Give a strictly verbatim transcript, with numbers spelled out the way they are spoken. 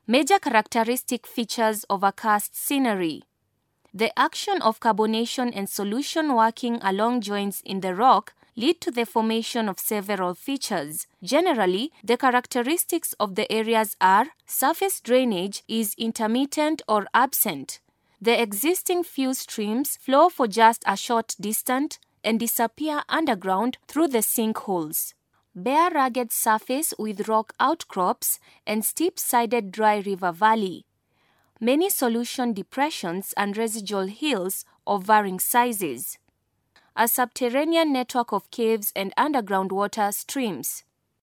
Major characteristic features of a karst scenery. The action of carbonation and solution working along joints in the rock lead to the formation of several features. Generally, the characteristics of the areas are surface drainage is intermittent or absent. The existing few streams flow for just a short distance and disappear underground through the sinkholes. Bare rugged surface with rock outcrops and steep-sided dry river valley. Many solution depressions and residual hills of varying sizes. A subterranean network of caves and underground water streams.